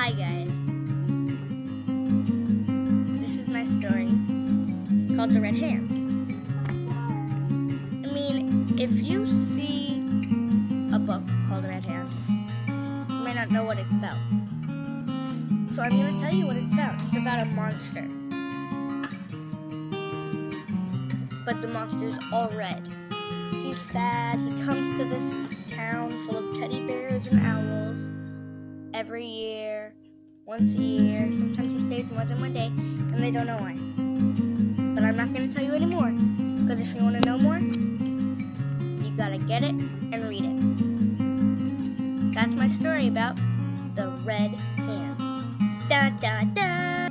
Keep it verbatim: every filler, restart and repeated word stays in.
Hi guys, this is my story called The Red Hand. I mean, if you see a book called The Red Hand, you might not know what it's about. So I'm going to tell you what it's about. It's about a monster. But the monster's all red. He's sad. He comes to this town full of teddy bears and owls every year, once a year. Sometimes he stays more than one day, and they don't know why. But I'm not going to tell you anymore, because if you want to know more, you got to get it and read it. That's my story about The Red Hand. Da da da!